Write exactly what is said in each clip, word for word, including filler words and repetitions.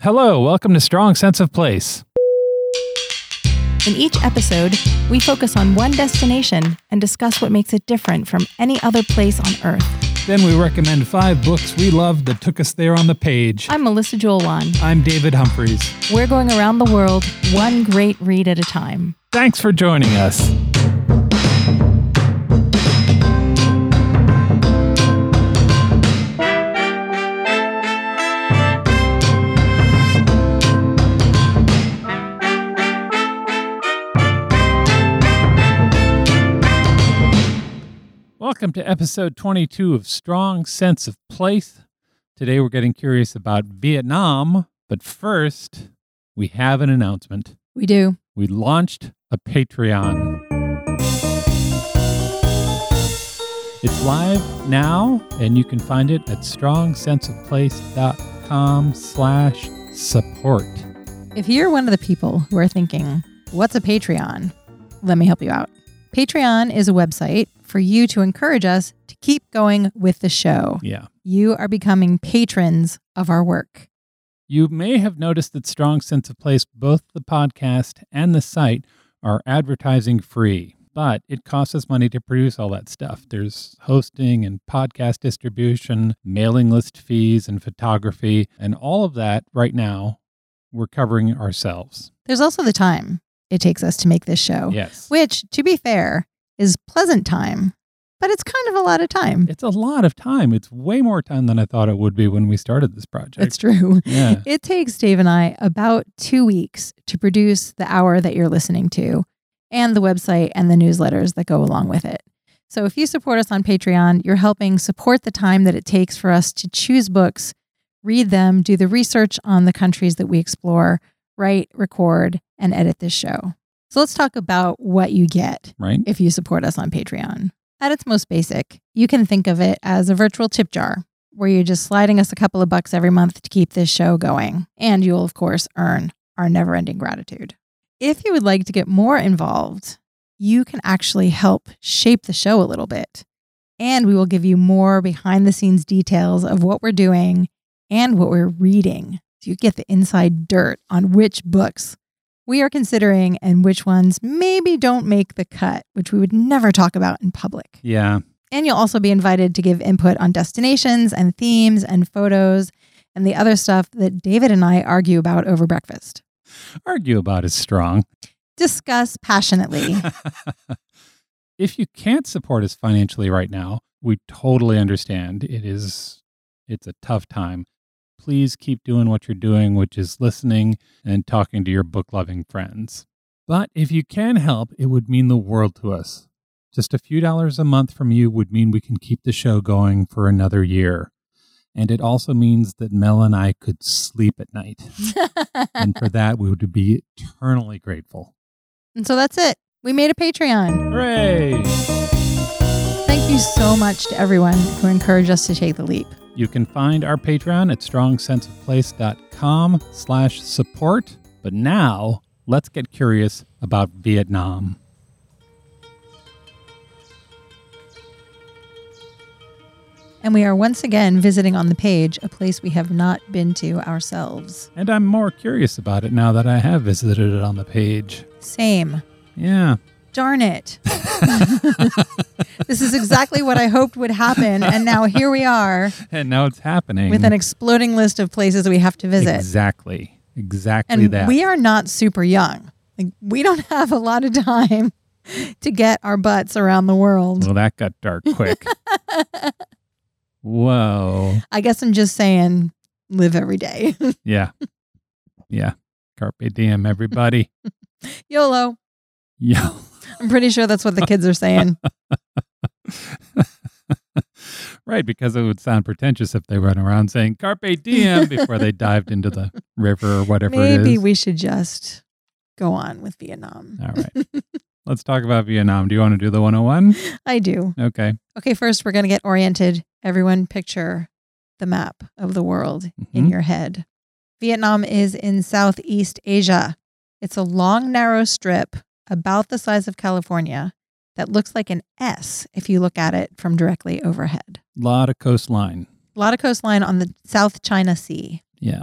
Hello, welcome to Strong Sense of Place. In each episode, we focus on one destination and discuss what makes it different from any other place on Earth. Then we recommend five books we loved that took us there on the page. I'm Melissa Joelwan. I'm David Humphreys. We're going around the world, one great read at a time. Thanks for joining us. Welcome to episode twenty-two of Strong Sense of Place. Today we're getting curious about Vietnam, but first, we have an announcement. We do. We launched a Patreon. It's live now, and you can find it at strongsenseofplace.com slash support. If you're one of the people who are thinking, what's a Patreon? Let me help you out. Patreon is a website for you to encourage us to keep going with the show. Yeah. You are becoming patrons of our work. You may have noticed that Strong Sense of Place, both the podcast and the site, are advertising free, but it costs us money to produce all that stuff. There's hosting and podcast distribution, mailing list fees and photography, and all of that right now we're covering ourselves. There's also the time it takes us to make this show. Yes. Which, to be fair, is pleasant time, but it's kind of a lot of time. It's a lot of time. It's way more time than I thought it would be when we started this project. It's true. Yeah. It takes Dave and I about two weeks to produce the hour that you're listening to and the website and the newsletters that go along with it. So if you support us on Patreon, you're helping support the time that it takes for us to choose books, read them, do the research on the countries that we explore, write, record, and edit this show. So let's talk about what you get right. if you support us on Patreon. At its most basic, you can think of it as a virtual tip jar where you're just sliding us a couple of bucks every month to keep this show going. And you'll, of course, earn our never-ending gratitude. If you would like to get more involved, you can actually help shape the show a little bit. And we will give you more behind-the-scenes details of what we're doing and what we're reading. So you get the inside dirt on which books we are considering and which ones maybe don't make the cut, which we would never talk about in public. Yeah. And you'll also be invited to give input on destinations and themes and photos and the other stuff that David and I argue about over breakfast. Argue about is strong. Discuss passionately. If you can't support us financially right now, we totally understand. It is, it's a tough time. Please keep doing what you're doing, which is listening and talking to your book-loving friends. But if you can help, it would mean the world to us. Just a few dollars a month from you would mean we can keep the show going for another year. And it also means that Mel and I could sleep at night. And for that, we would be eternally grateful. And so that's it. We made a Patreon. Hooray! Thank you so much to everyone who encouraged us to take the leap. You can find our Patreon at strongsenseofplace.com slash support. But now, let's get curious about Vietnam. And we are once again visiting on the page a place we have not been to ourselves. And I'm more curious about it now that I have visited it on the page. Same. Yeah. Darn it. This is exactly what I hoped would happen. And now here we are. And now it's happening. With an exploding list of places we have to visit. Exactly. Exactly and that. We are not super young. Like, we don't have a lot of time to get our butts around the world. Well, that got dark quick. Whoa. I guess I'm just saying, live every day. Yeah. Yeah. Carpe diem, everybody. YOLO. YOLO. I'm pretty sure that's what the kids are saying. Right, because it would sound pretentious if they run around saying Carpe diem before they dived into the river or whatever Maybe it is. Maybe we should just go on with Vietnam. All right. Let's talk about Vietnam. Do you want to do the one oh one? I do. Okay. Okay, first we're going to get oriented. Everyone picture the map of the world mm-hmm. in your head. Vietnam is in Southeast Asia. It's a long, narrow strip about the size of California that looks like an S if you look at it from directly overhead. A lot of coastline. A lot of coastline on the South China Sea. Yeah.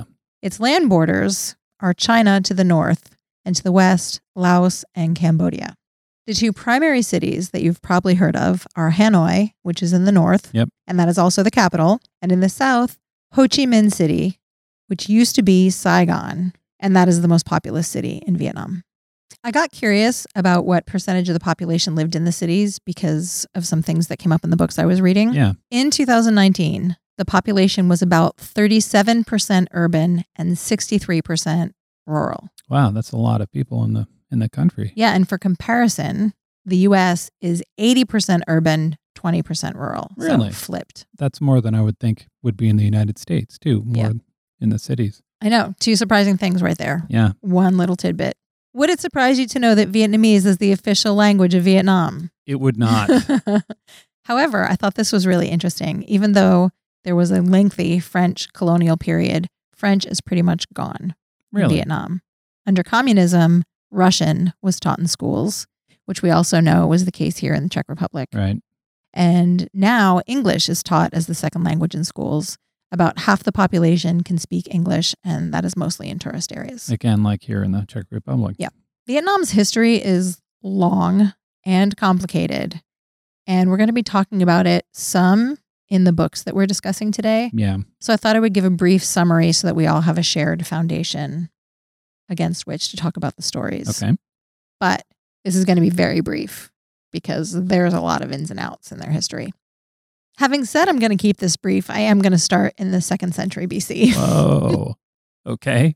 Its land borders are China to the north, and to the west, Laos and Cambodia. The two primary cities that you've probably heard of are Hanoi, which is in the north, Yep. and that is also the capital, and in the south, Ho Chi Minh City, which used to be Saigon, and that is the most populous city in Vietnam. I got curious about what percentage of the population lived in the cities because of some things that came up in the books I was reading. Yeah. In two thousand nineteen, the population was about thirty-seven percent urban and sixty-three percent rural. Wow, that's a lot of people in the in the country. Yeah, and for comparison, the U S is eighty percent urban, twenty percent rural. Really? So flipped. That's more than I would think would be in the United States, too. More Yeah. in the cities. I know. Two surprising things right there. Yeah. One little tidbit. Would it surprise you to know that Vietnamese is the official language of Vietnam? It would not. However, I thought this was really interesting. Even though there was a lengthy French colonial period, French is pretty much gone in Really? Vietnam. Under communism, Russian was taught in schools, which we also know was the case here in the Czech Republic. Right. And now English is taught as the second language in schools. About half the population can speak English, and that is mostly in tourist areas. Again, like here in the Czech Republic. Yeah. Vietnam's history is long and complicated, and we're going to be talking about it some in the books that we're discussing today. Yeah. So I thought I would give a brief summary so that we all have a shared foundation against which to talk about the stories. Okay. But this is going to be very brief because there's a lot of ins and outs in their history. Having said I'm going to keep this brief, I am going to start in the second century B C. Whoa. Okay.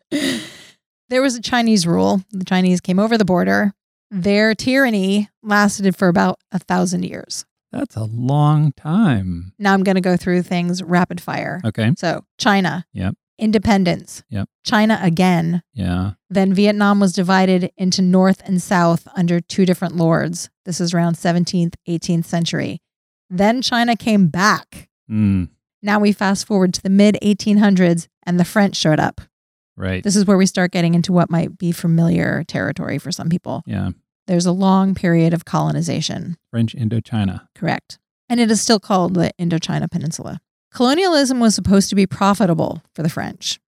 There was a Chinese rule. The Chinese came over the border. Their tyranny lasted for about a thousand years. That's a long time. Now I'm going to go through things rapid fire. Okay. So China. Yep. Independence. Yep. China again. Yeah. Then Vietnam was divided into North and South under two different lords. This is around seventeenth, eighteenth century. Then China came back. Mm, Now we fast forward to the mid eighteen hundreds and the French showed up. right. This is where we start getting into what might be familiar territory for some people. Yeah. There's a long period of colonization. French Indochina. Correct. And it is still called the Indochina Peninsula. Colonialism was supposed to be profitable for the French.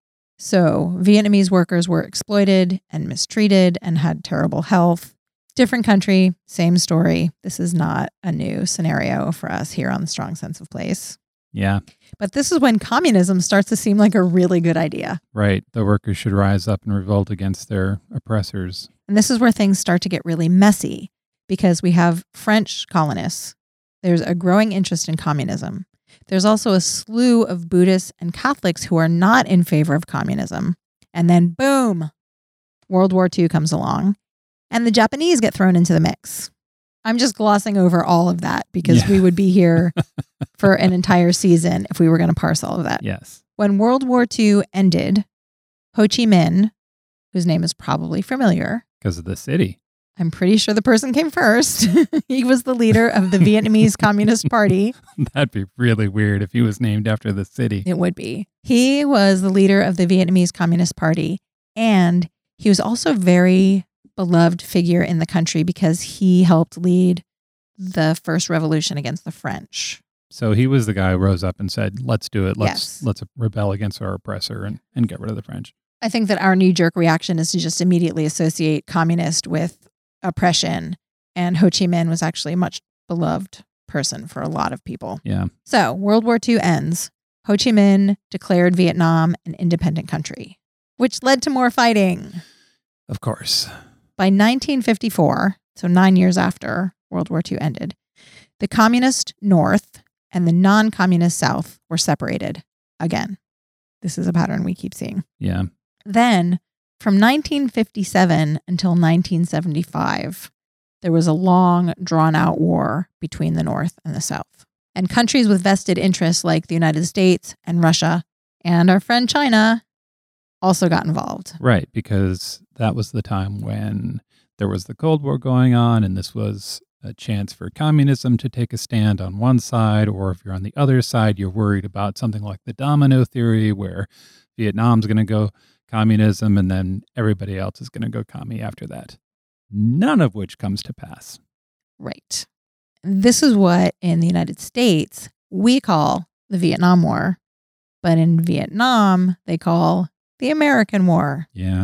So Vietnamese workers were exploited and mistreated and had terrible health. Different country, same story. This is not a new scenario for us here on the Strong Sense of Place. Yeah. But this is when communism starts to seem like a really good idea. Right. The workers should rise up and revolt against their oppressors. And this is where things start to get really messy because we have French colonists. There's a growing interest in communism. There's also a slew of Buddhists and Catholics who are not in favor of communism. And then boom, World War Two comes along and the Japanese get thrown into the mix. I'm just glossing over all of that because Yeah. we would be here for an entire season if we were going to parse all of that. Yes. When World War Two ended, Ho Chi Minh, whose name is probably familiar, Because of the city. I'm pretty sure the person came first. He was the leader of the Vietnamese Communist Party. That'd be really weird if he was named after the city. It would be. He was the leader of the Vietnamese Communist Party. And he was also a very beloved figure in the country because he helped lead the first revolution against the French. So he was the guy who rose up and said, let's do it. Let's Yes. let's rebel against our oppressor and, and get rid of the French. I think that our knee-jerk reaction is to just immediately associate communist with oppression. And Ho Chi Minh was actually a much beloved person for a lot of people. Yeah. So World War Two ends. Ho Chi Minh declared Vietnam an independent country, which led to more fighting. Of course. By nineteen fifty-four, so nine years after World War Two ended, the communist North and the non-communist South were separated again. This is a pattern we keep seeing. Yeah. Then, from nineteen fifty-seven until nineteen seventy-five, there was a long, drawn-out war between the North and the South. And countries with vested interests like the United States and Russia and our friend China also got involved. Right. Because that was the time when there was the Cold War going on, and this was a chance for communism to take a stand on one side, or if you're on the other side, you're worried about something like the domino theory, where Vietnam's going to go communism and then everybody else is going to go commie after that. None of which comes to pass. Right. This is what in the United States we call the Vietnam War, but in Vietnam they call the American War. Yeah.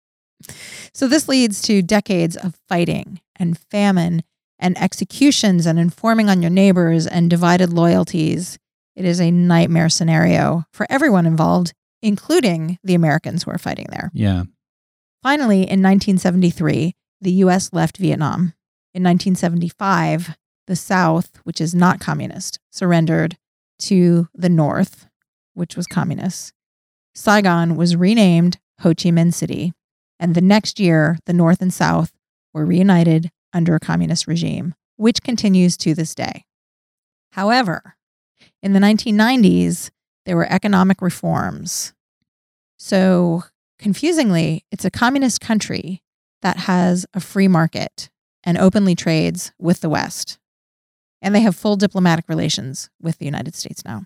So this leads to decades of fighting and famine and executions and informing on your neighbors and divided loyalties. It is a nightmare scenario for everyone involved, including the Americans who are fighting there. Yeah. Finally, in nineteen seventy-three, the U S left Vietnam. In nineteen seventy-five, the South, which is not communist, surrendered to the North, which was communist. Saigon was renamed Ho Chi Minh City. And the next year, the North and South were reunited under a communist regime, which continues to this day. However, in the nineteen nineties, there were economic reforms. So, confusingly, it's a communist country that has a free market and openly trades with the West. And they have full diplomatic relations with the United States now.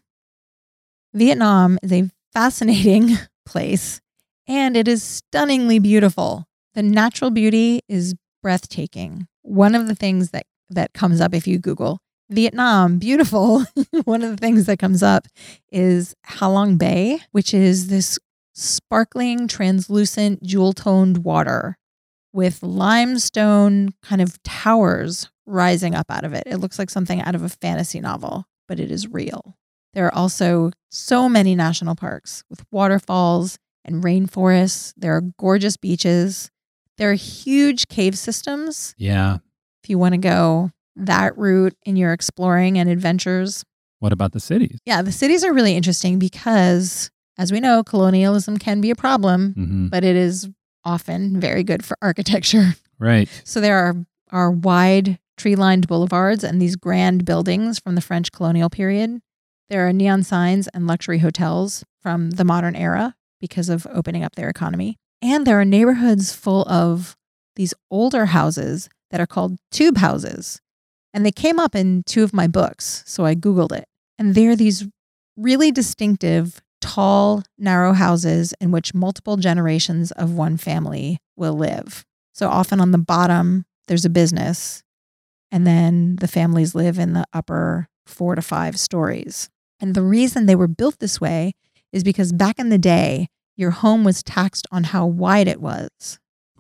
Vietnam is a fascinating place, and it is stunningly beautiful. The natural beauty is breathtaking. One of the things that, that comes up if you Google Vietnam, beautiful, one of the things that comes up is Halong Bay, which is this sparkling, translucent, jewel-toned water with limestone kind of towers rising up out of it. It looks like something out of a fantasy novel, but it is real. There are also so many national parks with waterfalls and rainforests. There are gorgeous beaches. There are huge cave systems. Yeah. If you want to go that route in your exploring and adventures. What about the cities? Yeah, the cities are really interesting because, as we know, colonialism can be a problem, Mm-hmm. but it is often very good for architecture. Right. So there are, are wide tree-lined boulevards and these grand buildings from the French colonial period. There are neon signs and luxury hotels from the modern era because of opening up their economy. And there are neighborhoods full of these older houses that are called tube houses. And they came up in two of my books, so I Googled it. And they're these really distinctive, tall, narrow houses in which multiple generations of one family will live. So often on the bottom, there's a business, and then the families live in the upper four to five stories. And the reason they were built this way is because back in the day, your home was taxed on how wide it was.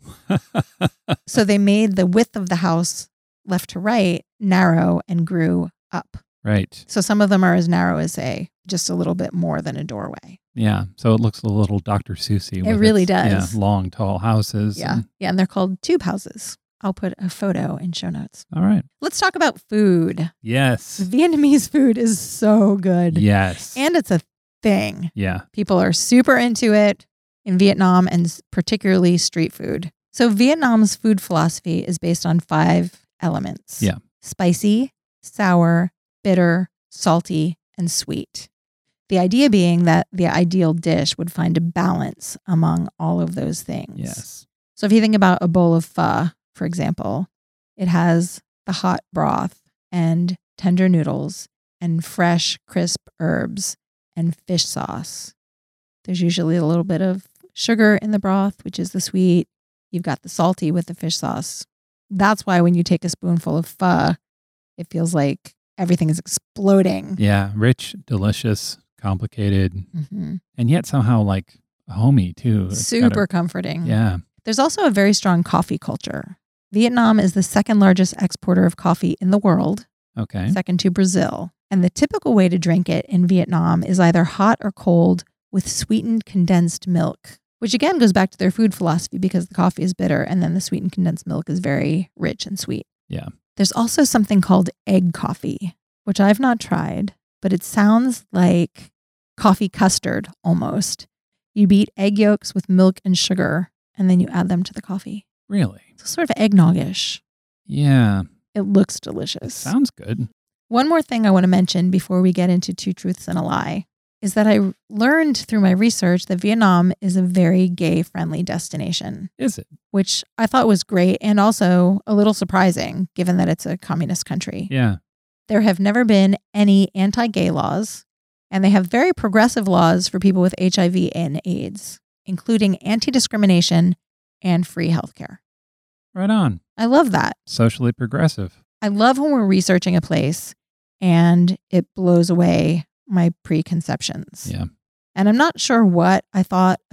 So they made the width of the house left to right narrow and grew up. Right. So some of them are as narrow as, say, just a little bit more than a doorway. Yeah. So it looks a little Doctor Seussy. It really its, does. Yeah, long, tall houses. Yeah. And, Yeah. And they're called tube houses. I'll put a photo in show notes. all right. Let's talk about food. Yes. Vietnamese food is so good. Yes. And it's a thing. Yeah. People are super into it in Vietnam, and particularly street food. So Vietnam's food philosophy is based on five elements. Yeah. Spicy, sour, bitter, salty, and sweet. The idea being that the ideal dish would find a balance among all of those things. Yes. So if you think about a bowl of pho, for example, it has the hot broth and tender noodles and fresh, crisp herbs and fish sauce. There's usually a little bit of sugar in the broth, which is the sweet. You've got the salty with the fish sauce. That's why when you take a spoonful of pho, it feels like everything is exploding. Yeah. Rich, delicious, complicated, Mm-hmm. and yet somehow like homey too. It's Super got a- comforting. yeah. There's also a very strong coffee culture. Vietnam is the second largest exporter of coffee in the world, Okay. second to Brazil. And the typical way to drink it in Vietnam is either hot or cold with sweetened condensed milk, which again goes back to their food philosophy because the coffee is bitter and then the sweetened condensed milk is very rich and sweet. Yeah. There's also something called egg coffee, which I've not tried, but it sounds like coffee custard almost. You beat egg yolks with milk and sugar, and then you add them to the coffee. Really? So sort of eggnoggish. Yeah. It looks delicious. Sounds good. One more thing I want to mention before we get into Two Truths and a Lie is that I learned through my research that Vietnam is a very gay-friendly destination, Is it? which I thought was great and also a little surprising given that it's a communist country. Yeah. There have never been any anti-gay laws, and they have very progressive laws for people with H I V and AIDS, including anti-discrimination and free healthcare. Right on. I love that. Socially progressive. I love when we're researching a place and it blows away my preconceptions. Yeah. And I'm not sure what I thought about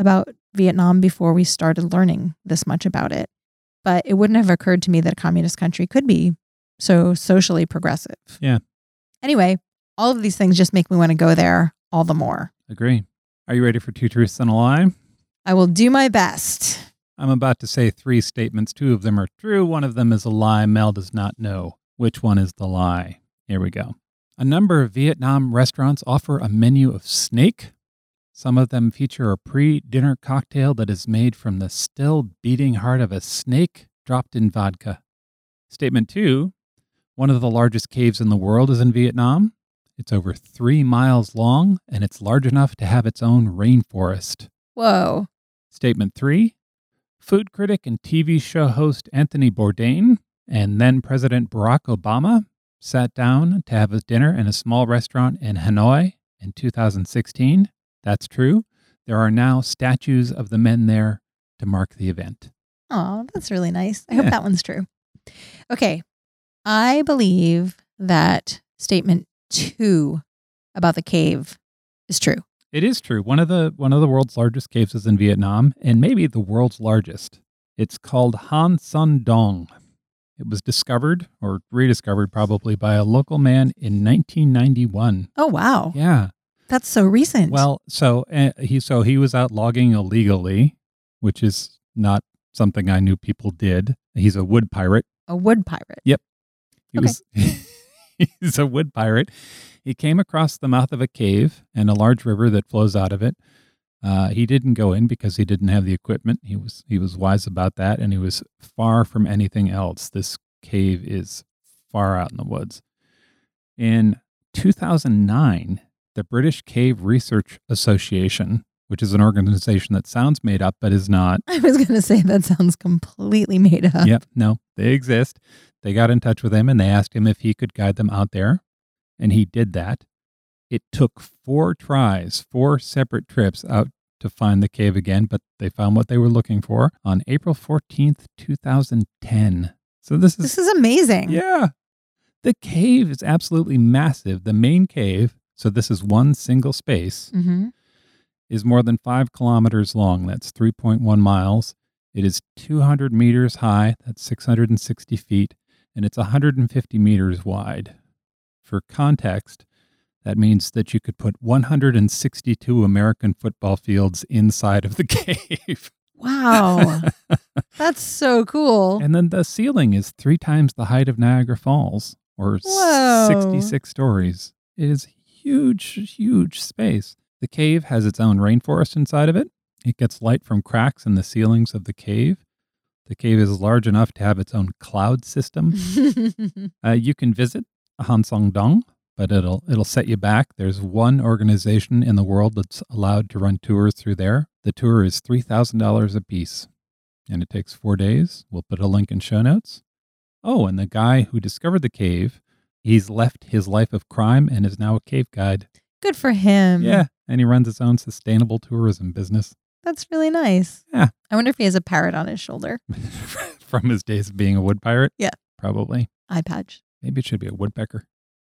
Vietnam before we started learning this much about it. But it wouldn't have occurred to me that a communist country could be so socially progressive. Yeah. Anyway, all of these things just make me want to go there all the more. Agree. Are you ready for two truths and a lie? I will do my best. I'm about to say three statements. Two of them are true. One of them is a lie. Mel does not know which one is the lie. Here we go. A number of Vietnam restaurants offer a menu of snake. Some of them feature a pre-dinner cocktail that is made from the still beating heart of a snake dropped in vodka. Statement two, one of the largest caves in the world is in Vietnam. It's over three miles long, and it's large enough to have its own rainforest. Whoa. Statement three, food critic and T V show host Anthony Bourdain and then President Barack Obama sat down to have a dinner in a small restaurant in Hanoi in two thousand sixteen. That's true. There are now statues of the men there to mark the event. Oh, that's really nice. I Yeah. hope that one's true. Okay. I believe that statement two about the cave is true. It is true. One of the one of the world's largest caves is in Vietnam, and maybe the world's largest. It's called Han Son Dong. It was discovered or rediscovered probably by a local man in nineteen ninety-one. Oh, wow. Yeah. That's so recent. Well, so uh, he so he was out logging illegally, which is not something I knew people did. He's a wood pirate. A wood pirate. He Okay. was he's a wood pirate. He came across the mouth of a cave and a large river that flows out of it. Uh, he didn't go in because he didn't have the equipment. He was he was wise about that, and he was far from anything else. This cave is far out in the woods. In two thousand nine, the British Cave Research Association, which is an organization that sounds made up but is not. I was going to say that sounds completely made up. Yep, no, they exist. They got in touch with him and they asked him if he could guide them out there, and he did that. It took four tries, four separate trips out to find the cave again, but they found what they were looking for on April fourteenth, twenty ten. So this is This is amazing. Yeah. The cave is absolutely massive. The main cave, so this is one single space, Mm-hmm. is more than five kilometers long. That's three point one miles. It is two hundred meters high. That's six hundred sixty feet. And it's one hundred fifty meters wide. For context, that means that you could put one hundred sixty-two American football fields inside of the cave. Wow. That's so cool. And then the ceiling is three times the height of Niagara Falls, or Whoa. sixty-six stories. It is huge, huge space. The cave has its own rainforest inside of it. It gets light from cracks in the ceilings of the cave. The cave is large enough to have its own cloud system. Uh, you can visit Han Song Dong, but it'll it'll set you back. There's one organization in the world that's allowed to run tours through there. The tour is three thousand dollars a piece, and it takes four days. We'll put a link in show notes. Oh, and the guy who discovered the cave, he's left his life of crime and is now a cave guide. Good for him. Yeah, and he runs his own sustainable tourism business. That's really nice. Yeah. I wonder if he has a parrot on his shoulder. From his days of being a wood pirate? Yeah. Probably. Eye patch. Maybe it should be a woodpecker.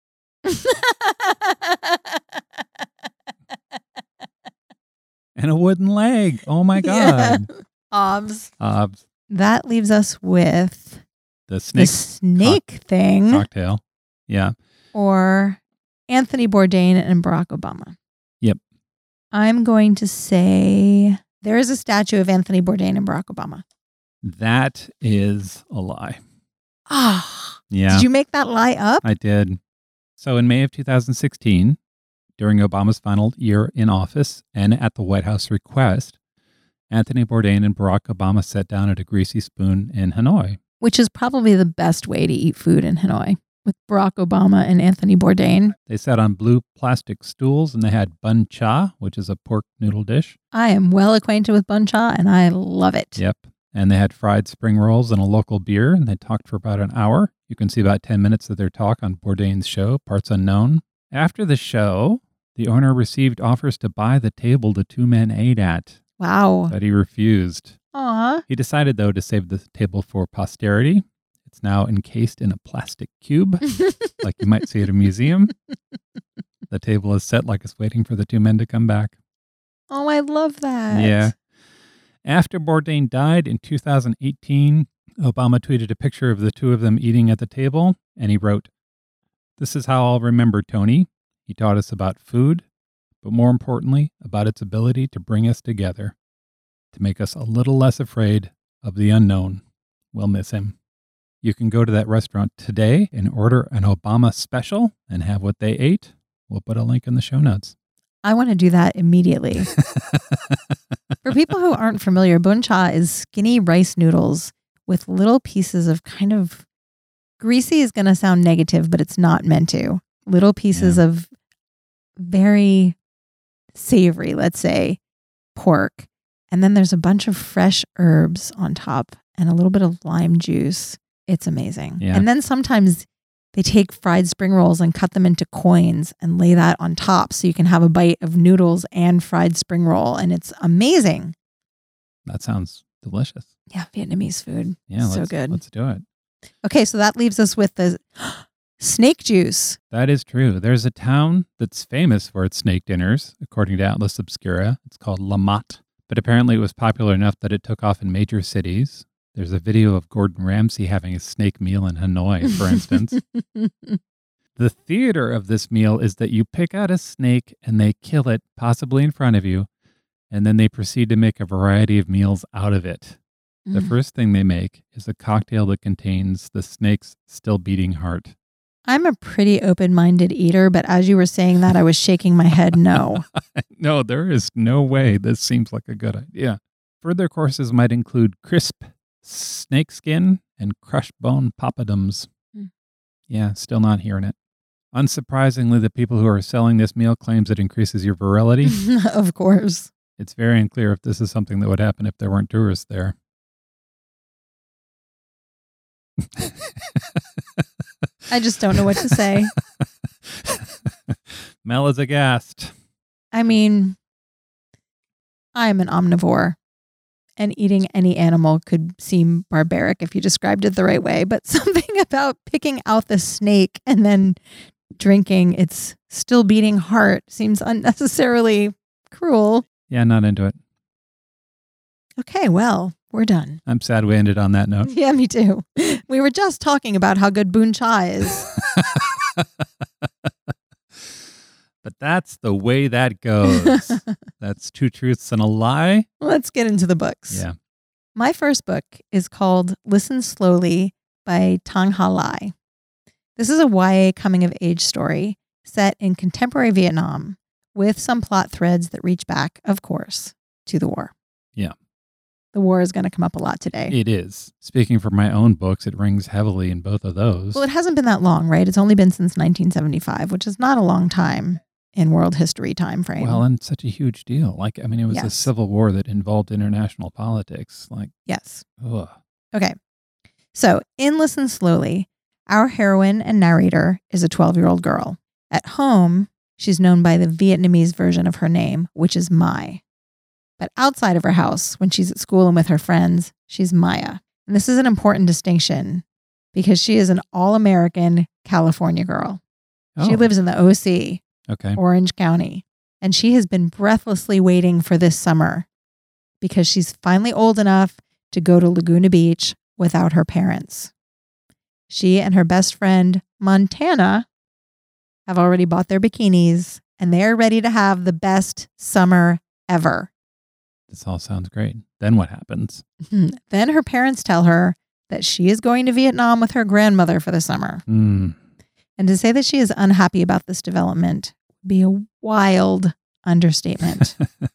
And a wooden leg. Oh my God. Yeah. Obs. Obs. That leaves us with The the snake snake thing cocktail. Yeah. or Anthony Bourdain and Barack Obama. Yep. I'm going to say there is a statue of Anthony Bourdain and Barack Obama. That is a lie. Ah, Yeah. did you make that lie up? I did. So in May of two thousand sixteen, during Obama's final year in office and at the White House request, Anthony Bourdain and Barack Obama sat down at a Greasy Spoon in Hanoi. Which is probably the best way to eat food in Hanoi with Barack Obama and Anthony Bourdain. They sat on blue plastic stools and they had bun cha, which is a pork noodle dish. I am well acquainted with bun cha and I love it. Yep. And they had fried spring rolls and a local beer, and they talked for about an hour. You can see about ten minutes of their talk on Bourdain's show, Parts Unknown. After the show, the owner received offers to buy the table the two men ate at, Wow. but he refused. Aw. He decided, though, to save the table for posterity. It's now encased in a plastic cube, like you might see at a museum. The table is set like it's waiting for the two men to come back. Oh, I love that. Yeah. After Bourdain died in two thousand eighteen, Obama tweeted a picture of the two of them eating at the table, and he wrote, "This is how I'll remember Tony. He taught us about food, but more importantly, about its ability to bring us together, to make us a little less afraid of the unknown. We'll miss him." You can go to that restaurant today and order an Obama special and have what they ate. We'll put a link in the show notes. I want to do that immediately. For people who aren't familiar, bun cha is skinny rice noodles with little pieces of kind of greasy is going to sound negative, but it's not meant to. Little pieces Yeah. of very savory, let's say, pork. And then there's a bunch of fresh herbs on top and a little bit of lime juice. It's amazing. Yeah. And then sometimes they take fried spring rolls and cut them into coins and lay that on top so you can have a bite of noodles and fried spring roll. And it's amazing. That sounds delicious. Yeah, Vietnamese food. Yeah, so let's, good. let's do it. Okay, so that leaves us with the snake juice. That is true. There's a town that's famous for its snake dinners, according to Atlas Obscura. It's called La Motte, but apparently it was popular enough that it took off in major cities. There's a video of Gordon Ramsay having a snake meal in Hanoi, for instance. The theater of this meal is that you pick out a snake and they kill it, possibly in front of you, and then they proceed to make a variety of meals out of it. The Mm. first thing they make is a cocktail that contains the snake's still beating heart. I'm a pretty open-minded eater, but as you were saying that, I was shaking my head no. No, there is no way this seems like a good idea. Further courses might include crisp snake skin and crushed bone papadums. Mm. Yeah, still not hearing it. Unsurprisingly, the people who are selling this meal claims it increases your virility. Of course. It's very unclear if this is something that would happen if there weren't tourists there. I just don't know what to say. Mel is aghast. I mean, I'm an omnivore, and eating any animal could seem barbaric if you described it the right way, but something about picking out the snake and then drinking its still beating heart seems unnecessarily cruel. Yeah, not into it. Okay, well, we're done. I'm sad we ended on that note. Yeah, me too. We were just talking about how good bun cha is. But that's the way that goes. That's two truths and a lie. Let's get into the books. Yeah. My first book is called Listen Slowly by Tang Ha Lai. This is a Y A coming-of-age story set in contemporary Vietnam with some plot threads that reach back, of course, to the war. Yeah. The war is going to come up a lot today. It is. Speaking for my own books, it rings heavily in both of those. Well, it hasn't been that long, right? It's only been since nineteen seventy-five, which is not a long time in world history time frame. Well, and such a huge deal. Like, I mean, it was a Yes. civil war that involved international politics. Like, Yes. ugh. Okay. So, in Listen Slowly, our heroine and narrator is a twelve-year-old girl. At home, she's known by the Vietnamese version of her name, which is Mai. But outside of her house, when she's at school and with her friends, she's Maya. And this is an important distinction because she is an all-American California girl. She Oh, lives in the O C, okay. Orange County, and she has been breathlessly waiting for this summer because she's finally old enough to go to Laguna Beach without her parents. She and her best friend, Montana, have already bought their bikinis and they're ready to have the best summer ever. This all sounds great. Then what happens? Then her parents tell her that she is going to Vietnam with her grandmother for the summer. Mm. And to say that she is unhappy about this development would be a wild understatement.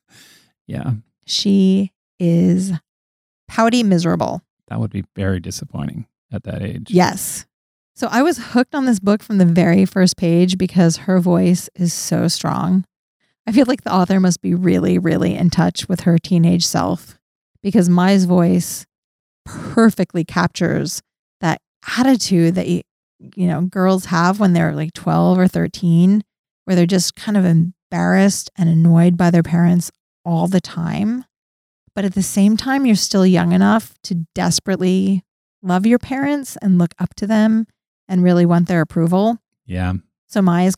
Yeah, She is pouty miserable. that would be very disappointing at that age. Yes. So I was hooked on this book from the very first page because her voice is so strong. I feel like the author must be really, really in touch with her teenage self because Mai's voice perfectly captures that attitude that, you, you know, girls have when they're like twelve or thirteen, where they're just kind of embarrassed and annoyed by their parents all the time. But at the same time, you're still young enough to desperately love your parents and look up to them and really want their approval. Yeah. So Mai is kind of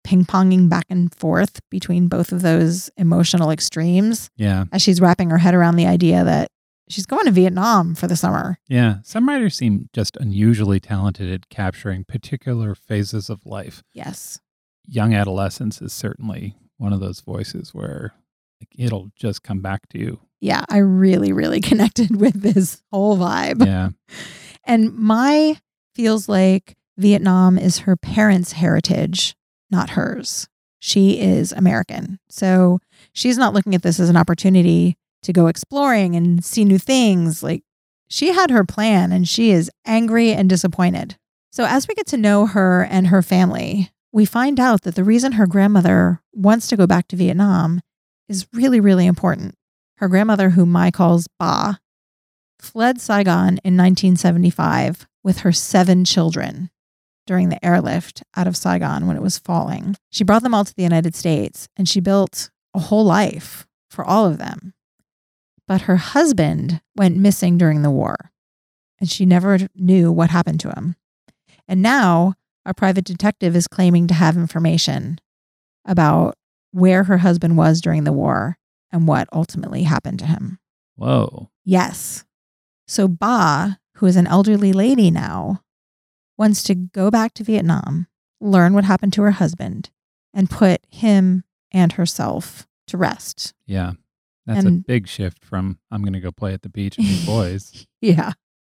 ping-ponging back and forth between both of those emotional extremes Yeah. as she's wrapping her head around the idea that she's going to Vietnam for the summer. Yeah. Some writers seem just unusually talented at capturing particular phases of life. Yes. Young adolescence is certainly one of those voices where like, it'll just come back to you. Yeah, I really, really connected with this whole vibe. Yeah. And Mai feels like Vietnam is her parents' heritage, not hers. She is American. So she's not looking at this as an opportunity to go exploring and see new things. Like, she had her plan and she is angry and disappointed. So as we get to know her and her family, we find out that the reason her grandmother wants to go back to Vietnam is really, really important. Her grandmother, who Mai calls Ba, fled Saigon in nineteen seventy-five with her seven children during the airlift out of Saigon when it was falling. She brought them all to the United States and she built a whole life for all of them. But her husband went missing during the war and she never knew what happened to him. And now a private detective is claiming to have information about where her husband was during the war and what ultimately happened to him. Whoa. Yes. So Ba, who is an elderly lady now, wants to go back to Vietnam, learn what happened to her husband, and put him and herself to rest. Yeah. That's And- a big shift from I'm going to go play at the beach and meet boys. Yeah.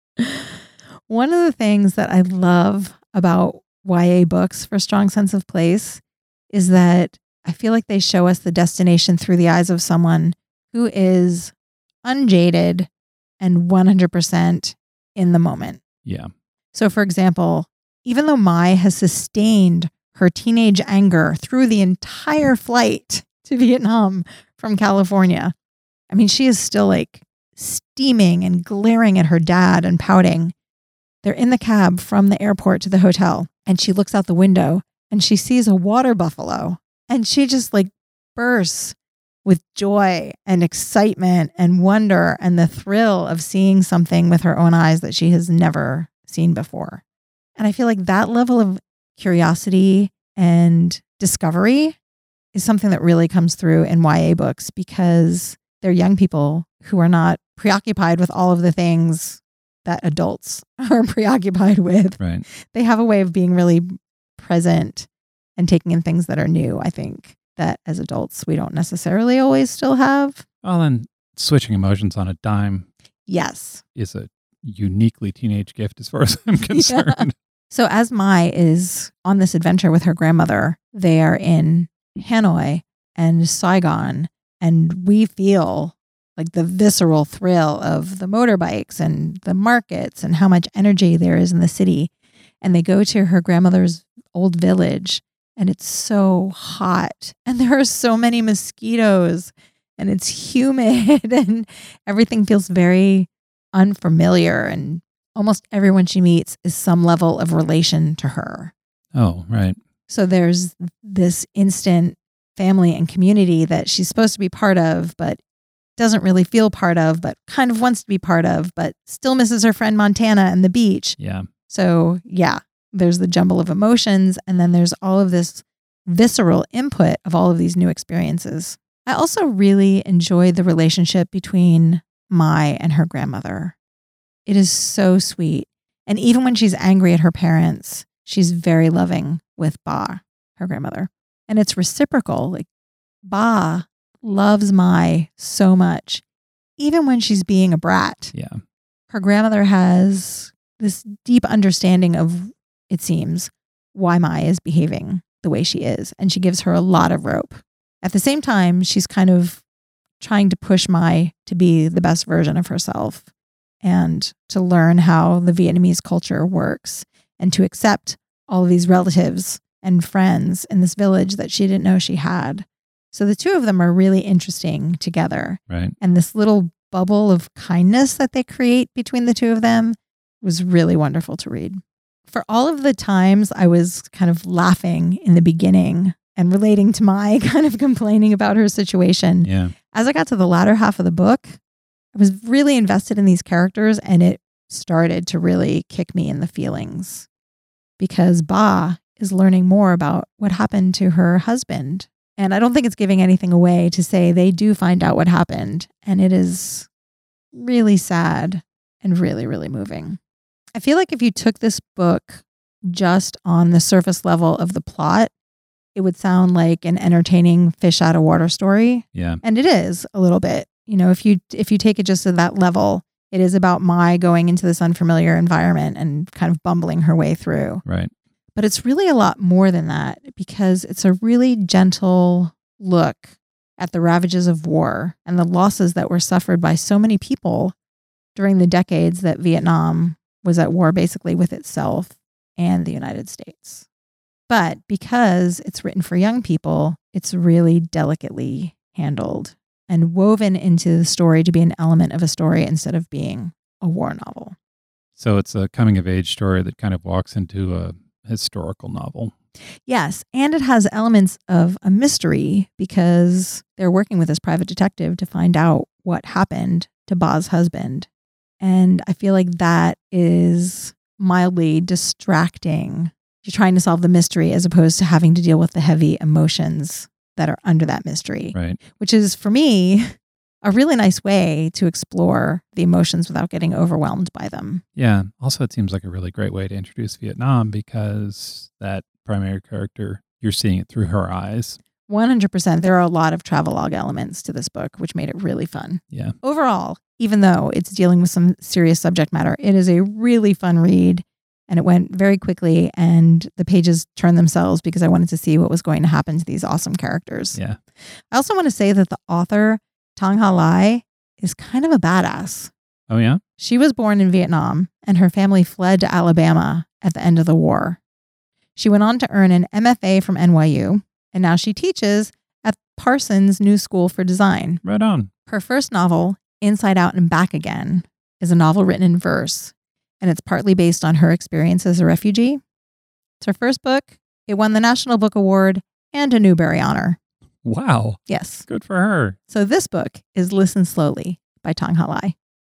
One of the things that I love about Y A books for Strong Sense of Place is that I feel like they show us the destination through the eyes of someone who is unjaded and one hundred percent in the moment. Yeah. So, for example, even though Mai has sustained her teenage anger through the entire flight to Vietnam from California, I mean, she is still like steaming and glaring at her dad and pouting. They're in the cab from the airport to the hotel, and she looks out the window and she sees a water buffalo, and she just like bursts with joy and excitement and wonder and the thrill of seeing something with her own eyes that she has never seen before. And I feel like that level of curiosity and discovery is something that really comes through in Y A books because they're young people who are not preoccupied with all of the things that adults are preoccupied with. Right. They have a way of being really present and taking in things that are new, I think, that as adults we don't necessarily always still have. Well, then switching emotions on a dime Yes. is a uniquely teenage gift as far as I'm concerned. Yeah. So as Mai is on this adventure with her grandmother, they are in Hanoi and Saigon, and we feel like the visceral thrill of the motorbikes and the markets and how much energy there is in the city. And they go to her grandmother's old village, and it's so hot, and there are so many mosquitoes, and it's humid, and everything feels very unfamiliar, and almost everyone she meets is some level of relation to her. Oh, right. So there's this instant family and community that she's supposed to be part of, but doesn't really feel part of, but kind of wants to be part of, but still misses her friend Montana and the beach. Yeah. So yeah, there's the jumble of emotions, and then there's all of this visceral input of all of these new experiences. I also really enjoyed the relationship between Mai and her grandmother. It is so sweet. And even when she's angry at her parents, she's very loving with Ba, her grandmother. And it's reciprocal. Like, Ba loves Mai so much, even when she's being a brat. Yeah. Her grandmother has this deep understanding of, it seems, why Mai is behaving the way she is. And she gives her a lot of rope. At the same time, she's kind of trying to push Mai to be the best version of herself and to learn how the Vietnamese culture works and to accept all of these relatives and friends in this village that she didn't know she had. So the two of them are really interesting together. Right. And this little bubble of kindness that they create between the two of them was really wonderful to read. For all of the times I was kind of laughing in the beginning and relating to Mai, kind of complaining about her situation, Yeah. as I got to the latter half of the book, I was really invested in these characters, and it started to really kick me in the feelings because Ba is learning more about what happened to her husband. And I don't think it's giving anything away to say they do find out what happened. And it is really sad and really, really moving. I feel like if you took this book just on the surface level of the plot, it would sound like an entertaining fish out of water story. Yeah. And it is a little bit. You know, if you if you take it just to that level, it is about Mai going into this unfamiliar environment and kind of bumbling her way through. Right. But it's really a lot more than that because it's a really gentle look at the ravages of war and the losses that were suffered by so many people during the decades that Vietnam was at war basically with itself and the United States. But because it's written for young people, it's really delicately handled and woven into the story to be an element of a story instead of being a war novel. So it's a coming of age story that kind of walks into a historical novel. Yes, and it has elements of a mystery because they're working with this private detective to find out what happened to Ba's husband. And I feel like that is mildly distracting. You're trying to solve the mystery as opposed to having to deal with the heavy emotions that are under that mystery, Right. which is, for me, a really nice way to explore the emotions without getting overwhelmed by them. Yeah. Also, it seems like a really great way to introduce Vietnam because that primary character, you're seeing it through her eyes. one hundred percent. There are a lot of travelogue elements to this book, which made it really fun. Yeah. Overall, even though it's dealing with some serious subject matter, it is a really fun read. And it went very quickly, and the pages turned themselves because I wanted to see what was going to happen to these awesome characters. Yeah. I also want to say that the author, Tong Ha Lai, is kind of a badass. Oh, yeah? She was born in Vietnam, and her family fled to Alabama at the end of the war. She went on to earn an M F A from N Y U, and now she teaches at Parsons New School for Design. Right on. Her first novel, Inside Out and Back Again, is a novel written in verse, and it's partly based on her experience as a refugee. It's her first book. It won the National Book Award and a Newbery Honor. Wow. Yes. Good for her. So this book is Listen Slowly by Tong Ha Lai.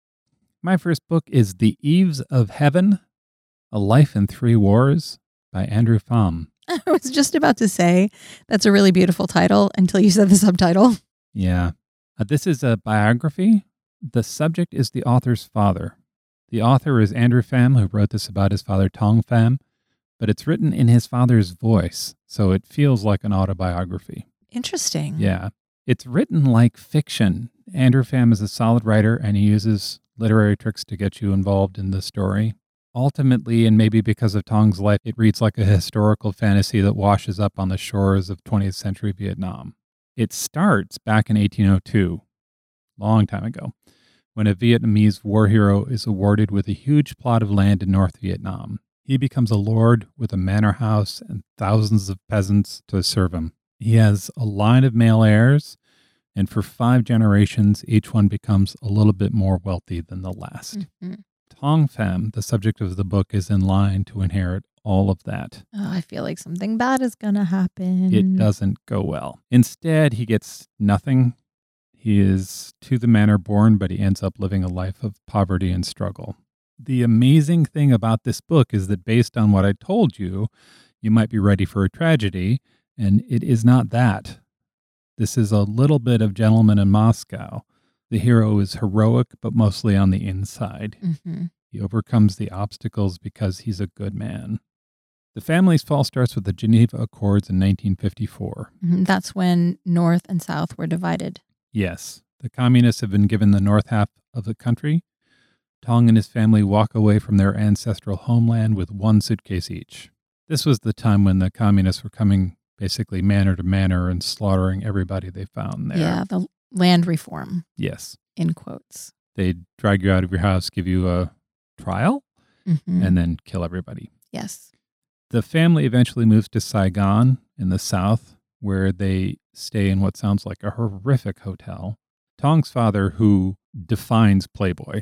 My first book is The Eves of Heaven, A Life in Three Wars by Andrew Pham. I was just about to say that's a really beautiful title until you said the subtitle. Yeah. Uh, this is a biography. The subject is the author's father. The author is Andrew Pham, who wrote this about his father, Tong Pham, but it's written in his father's voice, so it feels like an autobiography. Interesting. Yeah. It's written like fiction. Andrew Pham is a solid writer, and he uses literary tricks to get you involved in the story. Ultimately, and maybe because of Tong's life, it reads like a historical fantasy that washes up on the shores of twentieth century Vietnam. It starts back in eighteen oh two, long time ago, when a Vietnamese war hero is awarded with a huge plot of land in North Vietnam. He becomes a lord with a manor house and thousands of peasants to serve him. He has a line of male heirs, and for five generations, each one becomes a little bit more wealthy than the last. Mm-hmm. Tong Pham, the subject of the book, is in line to inherit all of that. Oh, I feel like something bad is going to happen. It doesn't go well. Instead, he gets nothing. He is to the manor born, but he ends up living a life of poverty and struggle. The amazing thing about this book is that based on what I told you, you might be ready for a tragedy, and it is not that. This is a little bit of Gentleman in Moscow. The hero is heroic, but mostly on the inside. Mm-hmm. He overcomes the obstacles because he's a good man. The family's fall starts with the Geneva Accords in nineteen fifty-four. Mm-hmm. That's when North and South were divided. Yes, the communists have been given the north half of the country. Tong and his family walk away from their ancestral homeland with one suitcase each. This was the time when the communists were coming basically manor to manor and slaughtering everybody they found there. Yeah, the land reform, Yes. in quotes. They'd drag you out of your house, give you a trial, Mm-hmm. and then kill everybody. Yes. The family eventually moves to Saigon in the south, where they stay in what sounds like a horrific hotel. Tong's father, who defines Playboy,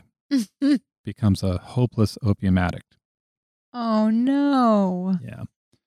becomes a hopeless opium addict. Oh, no. Yeah.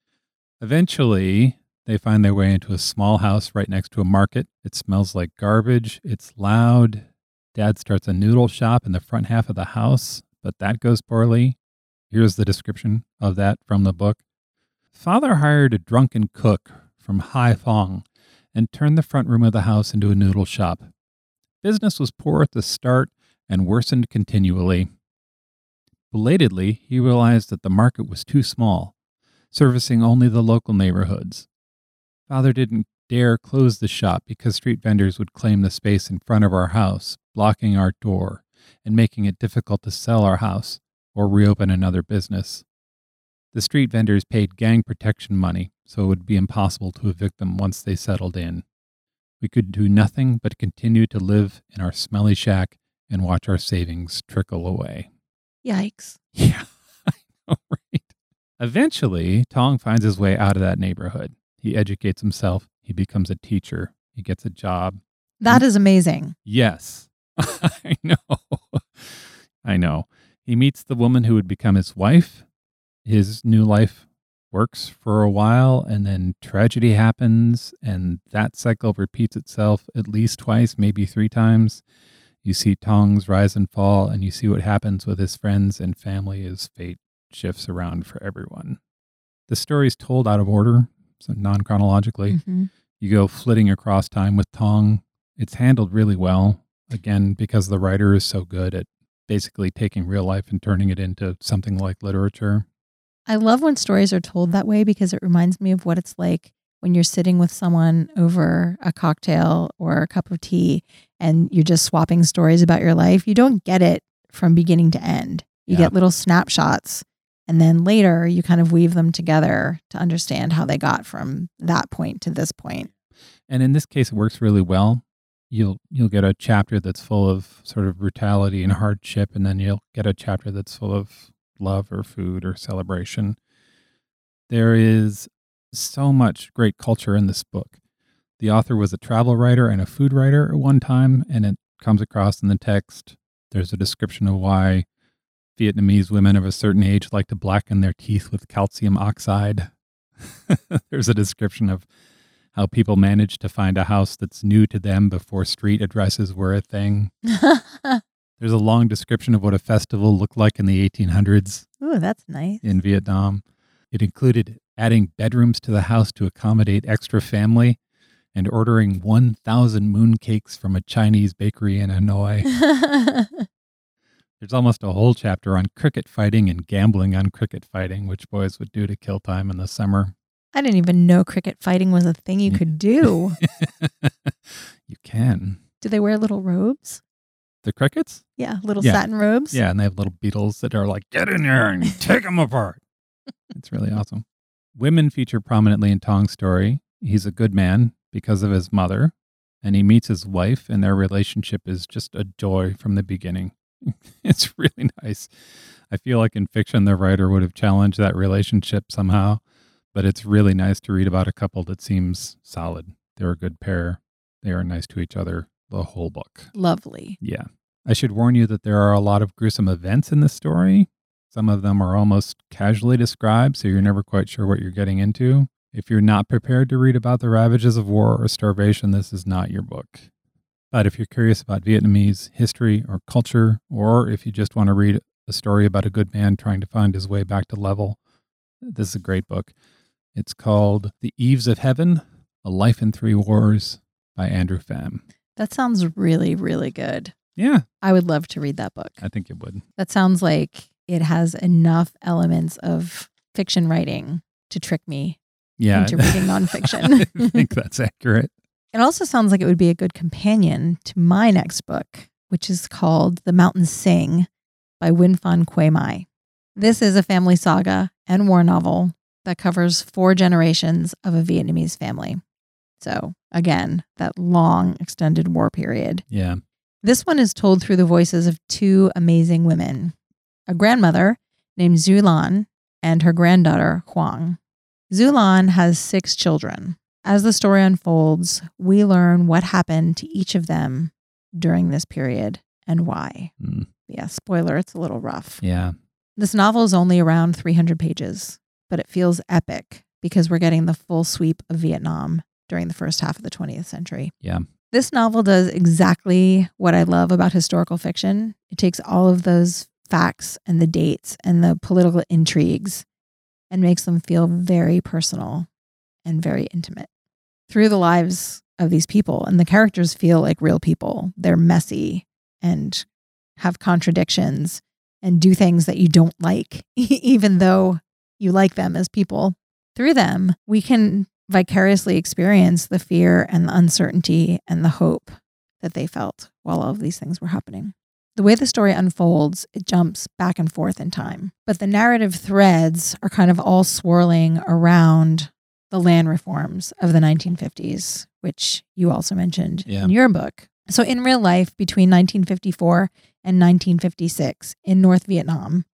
Eventually, they find their way into a small house right next to a market. It smells like garbage. It's loud. Dad starts a noodle shop in the front half of the house, but that goes poorly. Here's the description of that from the book. Father hired a drunken cook from Haiphong and turned the front room of the house into a noodle shop. Business was poor at the start and worsened continually. Belatedly, he realized that the market was too small, servicing only the local neighborhoods. Father didn't dare close the shop because street vendors would claim the space in front of our house, blocking our door and making it difficult to sell our house or reopen another business. The street vendors paid gang protection money, so it would be impossible to evict them once they settled in. We could do nothing but continue to live in our smelly shack and watch our savings trickle away. Yikes. Yeah, I know, right? Eventually, Tong finds his way out of that neighborhood. He educates himself. He becomes a teacher. He gets a job. That is amazing. Yes, I know. I know. He meets the woman who would become his wife. His new life works for a while, and then tragedy happens, and that cycle repeats itself at least twice, maybe three times. You see Tong's rise and fall, and you see what happens with his friends and family as fate shifts around for everyone. The story is told out of order, so non-chronologically. Mm-hmm. You go flitting across time with Tong. It's handled really well, again, because the writer is so good at basically taking real life and turning it into something like literature. I love when stories are told that way because it reminds me of what it's like when you're sitting with someone over a cocktail or a cup of tea and you're just swapping stories about your life. You don't get it from beginning to end. You Yeah. get little snapshots, and then later you kind of weave them together to understand how they got from that point to this point. And in this case, it works really well. You'll you'll get a chapter that's full of sort of brutality and hardship, and then you'll get a chapter that's full of love or food or celebration. There is so much great culture in this book. The author was a travel writer and a food writer at one time, and it comes across in the text. There's a description of why Vietnamese women of a certain age like to blacken their teeth with calcium oxide. There's a description of how people manage to find a house that's new to them before street addresses were a thing. There's a long description of what a festival looked like in the eighteen hundreds Ooh, that's nice. in Vietnam. It included adding bedrooms to the house to accommodate extra family and ordering one thousand mooncakes from a Chinese bakery in Hanoi. There's almost a whole chapter on cricket fighting and gambling on cricket fighting, which boys would do to kill time in the summer. I didn't even know cricket fighting was a thing you Yeah. could do. You can. Do they wear little robes? The crickets? Yeah, little Yeah. satin robes. Yeah, and they have little beetles that are like, get in there and take them apart. It's really awesome. Women feature prominently in Tong's story. He's a good man because of his mother, and he meets his wife, and their relationship is just a joy from the beginning. It's really nice. I feel like in fiction, the writer would have challenged that relationship somehow, but it's really nice to read about a couple that seems solid. They're a good pair. They are nice to each other the whole book. Lovely. Yeah. I should warn you that there are a lot of gruesome events in this story. Some of them are almost casually described, so you're never quite sure what you're getting into. If you're not prepared to read about the ravages of war or starvation, this is not your book. But if you're curious about Vietnamese history or culture, or if you just want to read a story about a good man trying to find his way back to level, this is a great book. It's called The Eves of Heaven, A Life in Three Wars by Andrew Pham. That sounds really, really good. Yeah, I would love to read that book. I think it would. That sounds like it has enough elements of fiction writing to trick me Yeah. into reading nonfiction. I think that's accurate. It also sounds like it would be a good companion to my next book, which is called The Mountains Sing by Win Phan Quay Mai. This is a family saga and war novel that covers four generations of a Vietnamese family. So again, that long extended war period. Yeah. This one is told through the voices of two amazing women, a grandmother named Zhu Lan and her granddaughter Huang. Zhu Lan has six children. As the story unfolds, we learn what happened to each of them during this period and why. Mm, Yeah, spoiler, it's a little rough. yeah. This novel is only around three hundred pages, but it feels epic because we're getting the full sweep of Vietnam during the first half of the twentieth century. Yeah. This novel does exactly what I love about historical fiction. It takes all of those facts and the dates and the political intrigues and makes them feel very personal and very intimate. Through the lives of these people, and the characters feel like real people. They're messy and have contradictions and do things that you don't like, even though you like them as people. Through them, we can vicariously experience the fear and the uncertainty and the hope that they felt while all of these things were happening. The way the story unfolds, it jumps back and forth in time. But the narrative threads are kind of all swirling around the land reforms of the nineteen fifties, which you also mentioned Yeah. in your book. So in real life, between nineteen fifty-four and nineteen fifty-six in North Vietnam,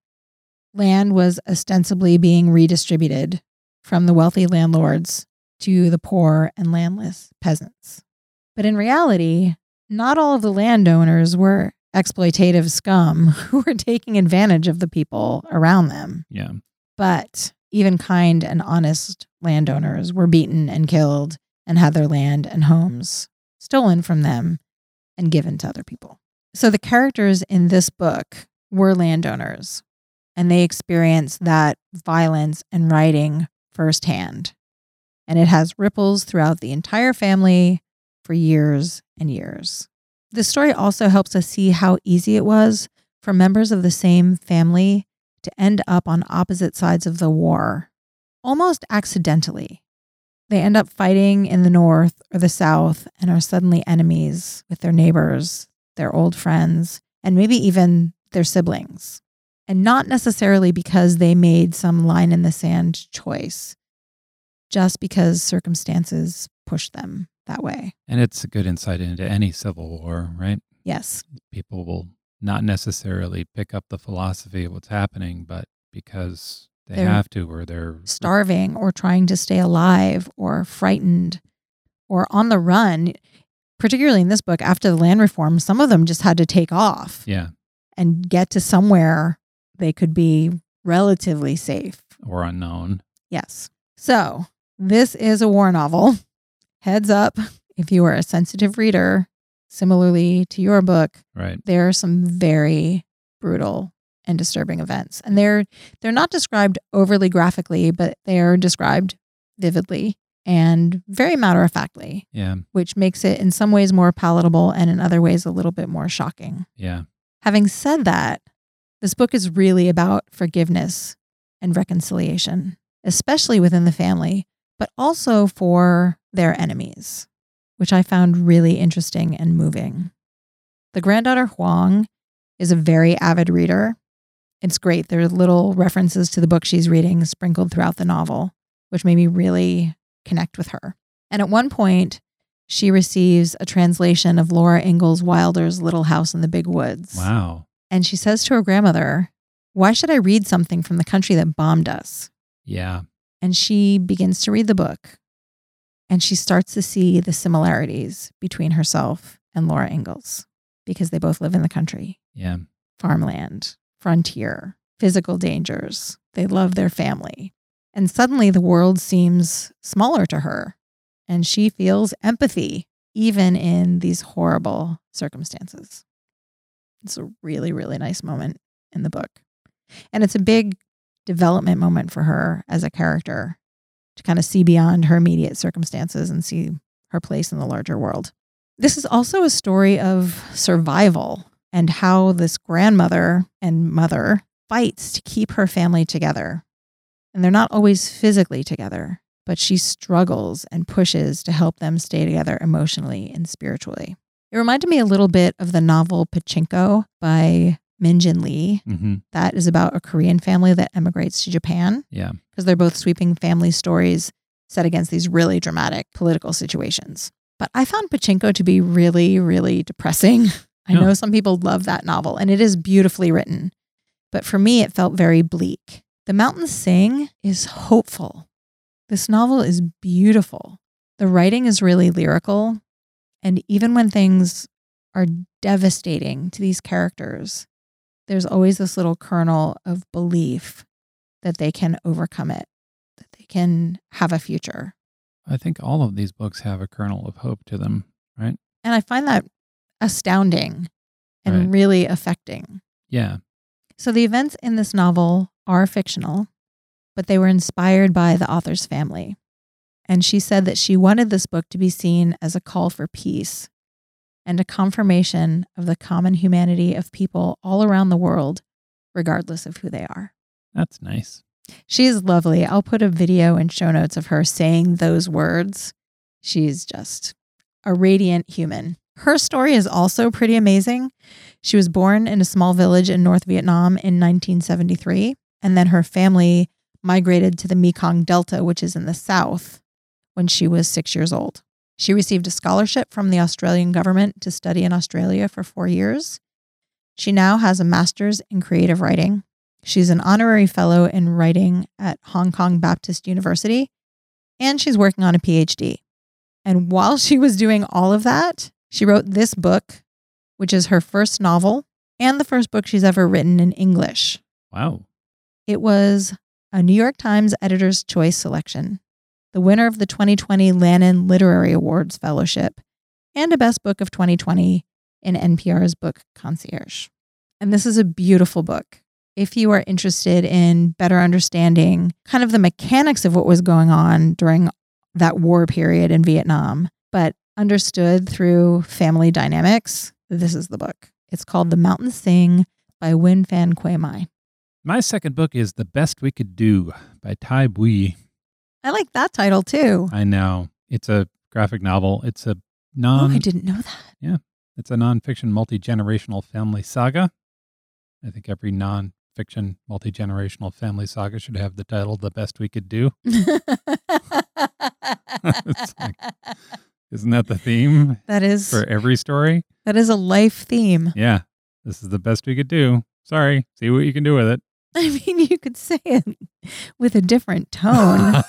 land was ostensibly being redistributed from the wealthy landlords to the poor and landless peasants. But in reality, not all of the landowners were exploitative scum who were taking advantage of the people around them. Yeah. But even kind and honest landowners were beaten and killed and had their land and homes stolen from them and given to other people. So the characters in this book were landowners, and they experienced that violence and writing firsthand. And it has ripples throughout the entire family for years and years. This story also helps us see how easy it was for members of the same family to end up on opposite sides of the war, almost accidentally. They end up fighting in the North or the South and are suddenly enemies with their neighbors, their old friends, and maybe even their siblings. And not necessarily because they made some line in the sand choice, just because circumstances pushed them that way. And it's a good insight into any civil war, right? Yes. People will not necessarily pick up the philosophy of what's happening, but because they They're have to, or they're starving or trying to stay alive or frightened or on the run. Particularly in this book, after the land reform, some of them just had to take off yeah, and get to somewhere they could be relatively safe. or unknown. Yes. So this is a war novel. Heads up, if you are a sensitive reader, similarly to your book, Right. there are some very brutal and disturbing events. And they're they're not described overly graphically, but they're described vividly and very matter-of-factly, Yeah. which makes it in some ways more palatable and in other ways a little bit more shocking. Yeah. Having said that, this book is really about forgiveness and reconciliation, especially within the family, but also for their enemies, which I found really interesting and moving. The granddaughter Huang is a very avid reader. It's great. There are little references to the book she's reading sprinkled throughout the novel, which made me really connect with her. And at one point, she receives a translation of Laura Ingalls Wilder's Little House in the Big Woods. Wow. And she says to her grandmother, "Why should I read something from the country that bombed us?" Yeah. And she begins to read the book, and she starts to see the similarities between herself and Laura Ingalls because they both live in the country. Yeah. Farmland, frontier, physical dangers. They love their family. And suddenly the world seems smaller to her, and she feels empathy even in these horrible circumstances. It's a really, really nice moment in the book. And it's a big development moment for her as a character to kind of see beyond her immediate circumstances and see her place in the larger world. This is also a story of survival and how this grandmother and mother fights to keep her family together. And they're not always physically together, but she struggles and pushes to help them stay together emotionally and spiritually. It reminded me a little bit of the novel Pachinko by Min Jin Lee. Mm-hmm. That is about a Korean family that emigrates to Japan Yeah. because they're both sweeping family stories set against these really dramatic political situations. But I found Pachinko to be really, really depressing. I Yeah. know some people love that novel, and it is beautifully written. But for me, it felt very bleak. The Mountains Sing is hopeful. This novel is beautiful. The writing is really lyrical. And even when things are devastating to these characters, there's always this little kernel of belief that they can overcome it, that they can have a future. I think all of these books have a kernel of hope to them, right? And I find that astounding and Right. really affecting. Yeah. So the events in this novel are fictional, but they were inspired by the author's family. And she said that she wanted this book to be seen as a call for peace and a confirmation of the common humanity of people all around the world, regardless of who they are. That's nice. She's lovely. I'll put a video in show notes of her saying those words. She's just a radiant human. Her story is also pretty amazing. She was born in a small village in North Vietnam in nineteen seventy-three, and then her family migrated to the Mekong Delta, which is in the south, when she was six years old. She received a scholarship from the Australian government to study in Australia for four years. She now has a master's in creative writing. She's an honorary fellow in writing at Hong Kong Baptist University, and she's working on a P H D. And while she was doing all of that, she wrote this book, which is her first novel and the first book she's ever written in English. Wow. It was a New York Times Editor's Choice selection, the winner of the twenty twenty Lannan Literary Awards Fellowship, and a Best Book of twenty twenty in N P R's Book Concierge. And this is a beautiful book. If you are interested in better understanding kind of the mechanics of what was going on during that war period in Vietnam, but understood through family dynamics, this is the book. It's called The Mountains Sing by Nguyen Phan Quy My. My second book is The Best We Could Do by Thai Bui. I like that title too. I know. It's a graphic novel. It's a Oh, non I didn't know that. Yeah. It's a nonfiction multi-generational family saga. I think every non-fiction multi-generational family saga should have the title The Best We Could Do. It's like, isn't that the theme That is for every story? that is a life theme. Yeah. This is the best we could do. Sorry. See what you can do with it. I mean, you could say it with a different tone.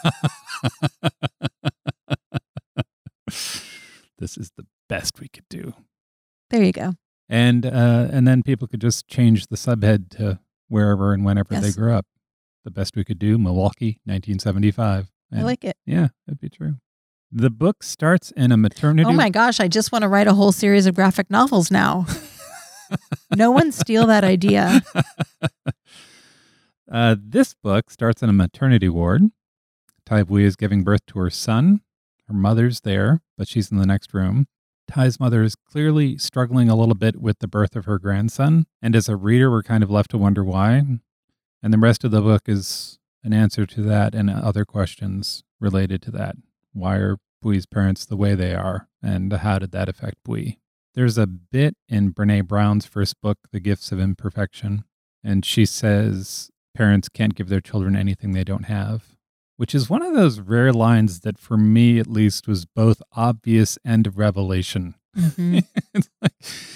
This is the best we could do. There you go. And uh, and then people could just change the subhead to wherever and whenever they Yes. grew up. The best we could do, Milwaukee, nineteen seventy-five. I And like it. yeah, that'd be true. The book starts in a maternity. Oh my gosh, I just want to write a whole series of graphic novels now. No one steal that idea. uh, this book starts in a maternity ward. Tai Bui is giving birth to her son. Her mother's there, but she's in the next room. Tai's mother is clearly struggling a little bit with the birth of her grandson. And as a reader, we're kind of left to wonder why. And the rest of the book is an answer to that and other questions related to that. Why are Bui's parents the way they are? And how did that affect Bui? There's a bit in Brene Brown's first book, The Gifts of Imperfection, and she says parents can't give their children anything they don't have, which is one of those rare lines that for me at least was both obvious and a revelation. Mhm. It's like,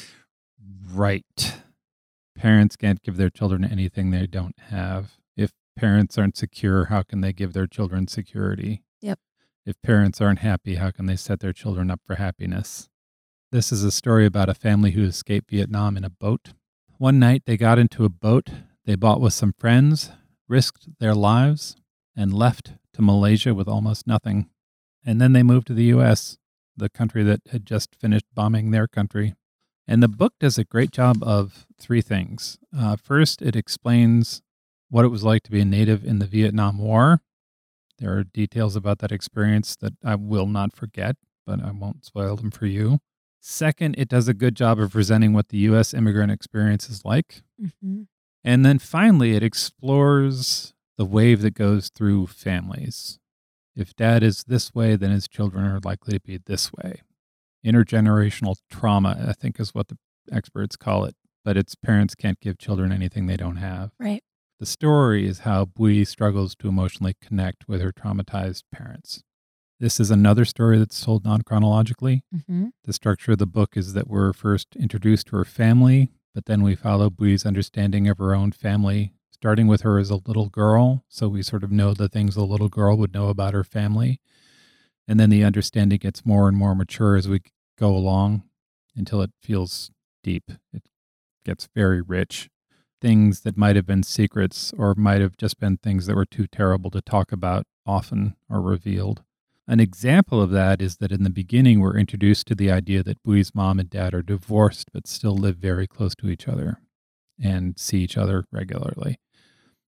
right. Parents can't give their children anything they don't have. If parents aren't secure, how can they give their children security? Yep. If parents aren't happy, how can they set their children up for happiness? This is a story about a family who escaped Vietnam in a boat. One night they got into a boat they bought with some friends, risked their lives, and left to Malaysia with almost nothing. And then they moved to the U S, the country that had just finished bombing their country. And the book does a great job of three things. Uh, first, it explains what it was like to be a native in the Vietnam War. There are details about that experience that I will not forget, but I won't spoil them for you. Second, it does a good job of presenting what the U S immigrant experience is like. Mhm. And then finally, it explores the wave that goes through families. If dad is this way, then his children are likely to be this way. Intergenerational trauma, I think, is what the experts call it. But it's parents can't give children anything they don't have. Right. The story is how Bui struggles to emotionally connect with her traumatized parents. This is another story that's told non-chronologically. Mhm. The structure of the book is that we're first introduced to her family, but then we follow Bui's understanding of her own family, starting with her as a little girl, so we sort of know the things a little girl would know about her family. And then the understanding gets more and more mature as we go along until it feels deep. It gets very rich. Things that might have been secrets or might have just been things that were too terrible to talk about often are revealed. An example of that is that in the beginning, we're introduced to the idea that Bui's mom and dad are divorced, but still live very close to each other and see each other regularly.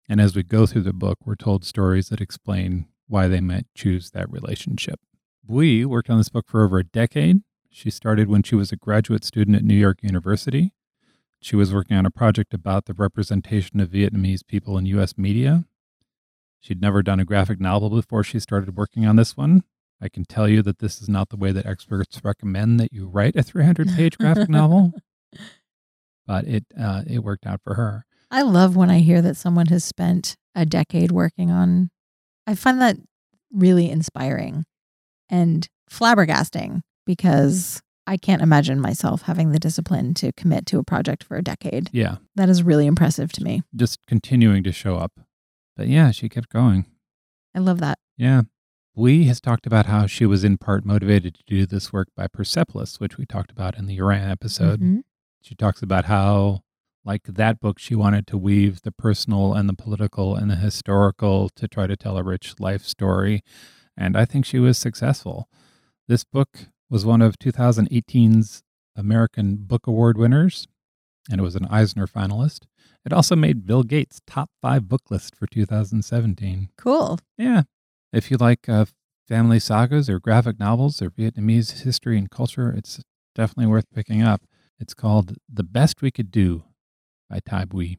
And as we go through the book, we're told stories that explain why they might choose that relationship. Bui worked on this book for over a decade. She started when she was a graduate student at New York University. She was working on a project about the representation of Vietnamese people in U S media. She'd never done a graphic novel before she started working on this one. I can tell you that this is not the way that experts recommend that you write a three hundred page graphic novel, but it uh, it worked out for her. I love when I hear that someone has spent a decade working on. I find that really inspiring and flabbergasting because I can't imagine myself having the discipline to commit to a project for a decade. Yeah. That is really impressive to me. Just continuing to show up. But yeah, she kept going. I love that. Yeah. Bui has talked about how she was in part motivated to do this work by Persepolis, which we talked about in the Iran episode. Mm-hmm. She talks about how, like that book, she wanted to weave the personal and the political and the historical to try to tell a rich life story. And I think she was successful. This book was one of two thousand eighteen's American Book Award winners, and it was an Eisner finalist. It also made Bill Gates' top five book list for two thousand seventeen. Cool. Yeah. If you like uh, family sagas or graphic novels or Vietnamese history and culture, it's definitely worth picking up. It's called The Best We Could Do by Thai Bui.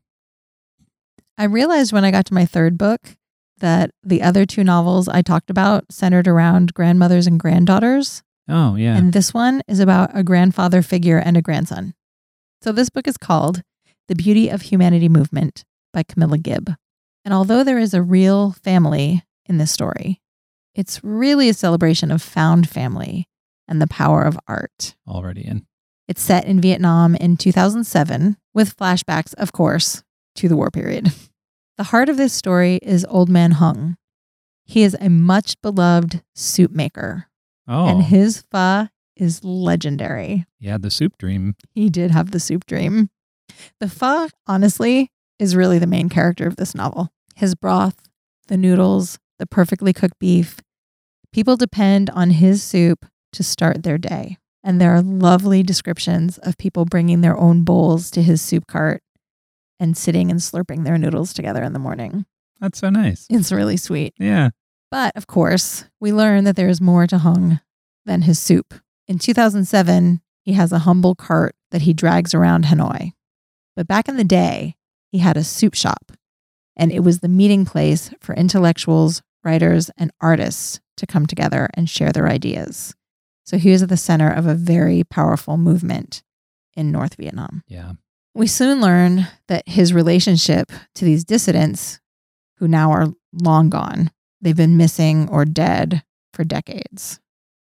I realized when I got to my third book that the other two novels I talked about centered around grandmothers and granddaughters. Oh, yeah. And this one is about a grandfather figure and a grandson. So this book is called The Beauty of Humanity Movement by Camilla Gibb. And although there is a real family in this story, it's really a celebration of found family and the power of art. Already in. It's set in Vietnam in two thousand seven, with flashbacks, of course, to the war period. The heart of this story is Old Man Hung. He is a much beloved soup maker. Oh. And his pho is legendary. Yeah, the soup dream. He did have the soup dream. The pho, honestly, is really the main character of this novel. His broth, the noodles, the perfectly cooked beef. People depend on his soup to start their day. And there are lovely descriptions of people bringing their own bowls to his soup cart and sitting and slurping their noodles together in the morning. That's so nice. It's really sweet. Yeah. But, of course, we learn that there is more to Hung than his soup. In two thousand seven, he has a humble cart that he drags around Hanoi. But back in the day, he had a soup shop, and it was the meeting place for intellectuals, writers, and artists to come together and share their ideas. So he was at the center of a very powerful movement in North Vietnam. Yeah. We soon learn that his relationship to these dissidents, who now are long gone, they've been missing or dead for decades.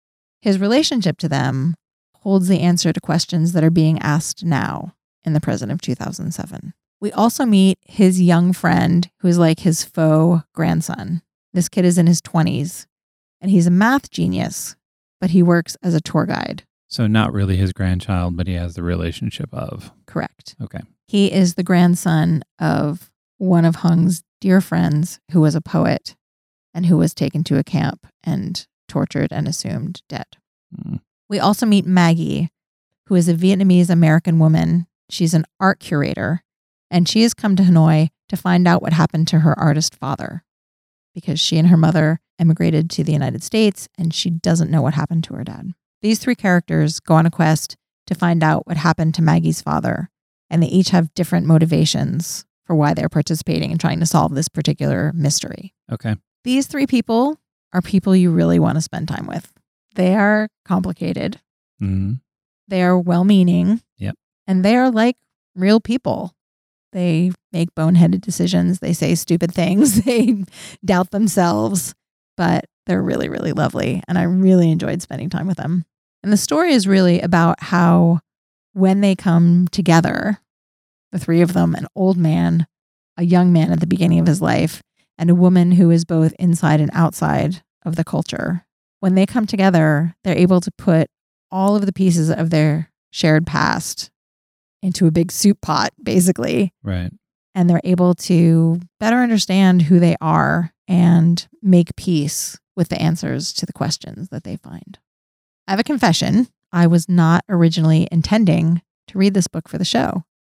His relationship to them holds the answer to questions that are being asked now in the present of two thousand seven. We also meet his young friend who is like his faux grandson. This kid is in his twenties, and he's a math genius, but he works as a tour guide. So not really his grandchild, but he has the relationship of. Correct. Okay. He is the grandson of one of Hung's dear friends who was a poet and who was taken to a camp and tortured and assumed dead. Mm. We also meet Maggie, who is a Vietnamese American woman. She's an art curator, and she has come to Hanoi to find out what happened to her artist father because she and her mother emigrated to the United States and she doesn't know what happened to her dad. These three characters go on a quest to find out what happened to Maggie's father, and they each have different motivations for why they're participating in trying to solve this particular mystery. Okay. These three people are people you really want to spend time with. They are complicated. Mm-hmm. They are well-meaning. Yep. And they are like real people. They make boneheaded decisions. They say stupid things. They doubt themselves. But they're really, really lovely. And I really enjoyed spending time with them. And the story is really about how when they come together, the three of them, an old man, a young man at the beginning of his life, and a woman who is both inside and outside of the culture. When they come together, they're able to put all of the pieces of their shared past into a big soup pot, basically. Right. And they're able to better understand who they are and make peace with the answers to the questions that they find. I have a confession. I was not originally intending to read this book for the show.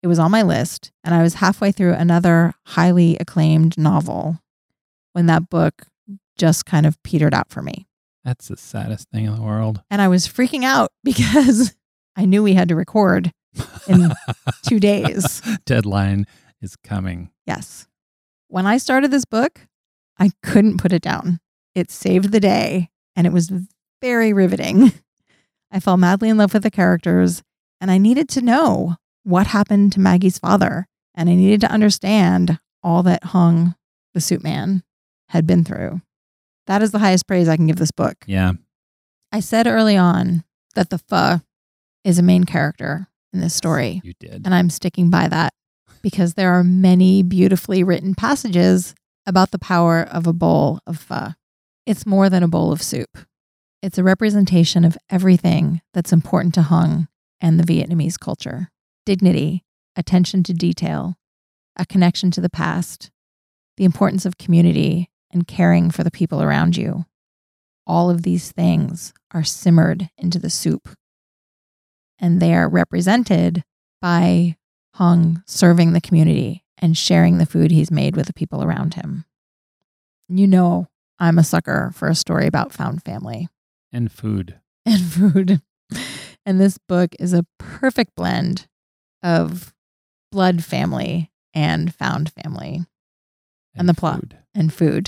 It was on my list, and I was halfway through another highly acclaimed novel when that book just kind of petered out for me. That's the saddest thing in the world. And I was freaking out because I knew we had to record in two days. Deadline is coming. Yes. When I started this book, I couldn't put it down. It saved the day, and it was very riveting. I fell madly in love with the characters, and I needed to know what happened to Maggie's father, and I needed to understand all that Hung, the soup man, had been through. That is the highest praise I can give this book. Yeah. I said early on that the pho is a main character in this story. You did. And I'm sticking by that because there are many beautifully written passages about the power of a bowl of pho. It's more than a bowl of soup. It's a representation of everything that's important to Hung and the Vietnamese culture. Dignity, attention to detail, a connection to the past, the importance of community and caring for the people around you. All of these things are simmered into the soup. And they are represented by Hung serving the community and sharing the food he's made with the people around him. You know, I'm a sucker for a story about found family. And food. And food. And this book is a perfect blend of blood family and found family. And, and the plot. Food. And food.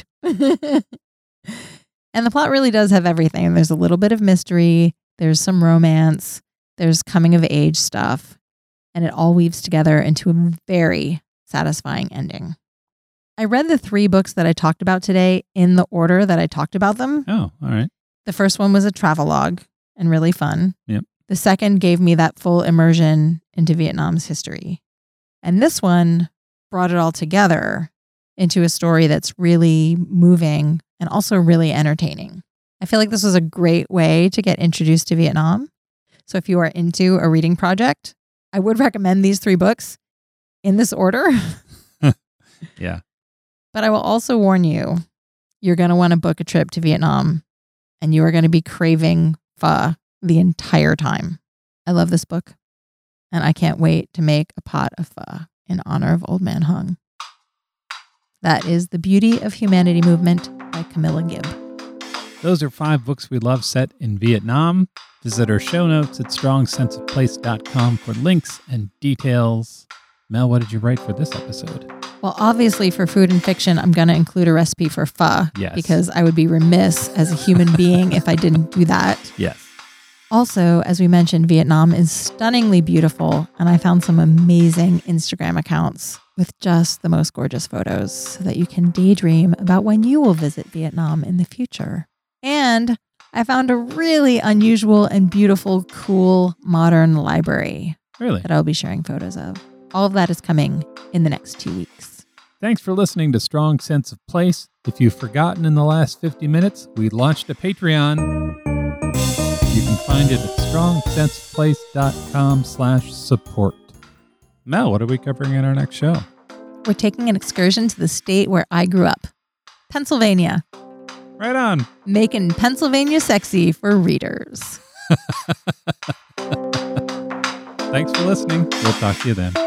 And the plot really does have everything. There's a little bit of mystery. There's some romance. There's coming of age stuff. And it all weaves together into a very satisfying ending. I read the three books that I talked about today in the order that I talked about them. Oh, all right. The first one was a travelogue and really fun. Yep. The second gave me that full immersion into Vietnam's history. And this one brought it all together into a story that's really moving and also really entertaining. I feel like this was a great way to get introduced to Vietnam. So if you are into a reading project, I would recommend these three books in this order. Yeah. But I will also warn you, you're going to want to book a trip to Vietnam and you are going to be craving pho the entire time. I love this book and I can't wait to make a pot of pho in honor of Old Man Hung. That is The Beauty of Humanity Movement by Camilla Gibb. Those are five books we love set in Vietnam. Visit our show notes at strong sense of place dot com for links and details. Mel, what did you write for this episode? Well, obviously for food and fiction, I'm going to include a recipe for pho. Yes. Because I would be remiss as a human being if I didn't do that. Yes. Also, as we mentioned, Vietnam is stunningly beautiful, and I found some amazing Instagram accounts with just the most gorgeous photos so that you can daydream about when you will visit Vietnam in the future. And I found a really unusual and beautiful, cool, modern library. Really? That I'll be sharing photos of. All of that is coming in the next two weeks. Thanks for listening to Strong Sense of Place. If you've forgotten in the last fifty minutes, we launched a Patreon. You can find it at strong sense of place dot com slash support. Mel, what are we covering in our next show? We're taking an excursion to the state where I grew up, Pennsylvania. Right on. Making Pennsylvania sexy for readers. Thanks for listening. We'll talk to you then.